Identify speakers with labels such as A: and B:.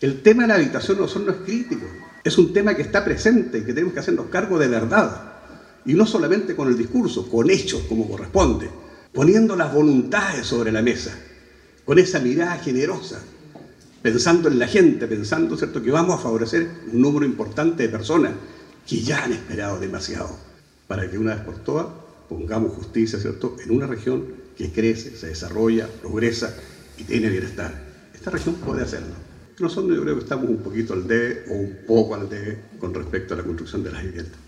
A: El tema de la habitación no es crítico, es un tema que está presente y que tenemos que hacernos cargo de verdad. Y no solamente con el discurso, con hechos como corresponde, poniendo las voluntades sobre la mesa, con esa mirada generosa, pensando en la gente, pensando, ¿cierto?, que vamos a favorecer un número importante de personas que ya han esperado demasiado, para que una vez por todas pongamos justicia, ¿cierto?, en una región que crece, se desarrolla, progresa y tiene bienestar. Esta región puede hacerlo. Nosotros yo creo que estamos un poquito al debe o un poco al debe con respecto a la construcción de las viviendas.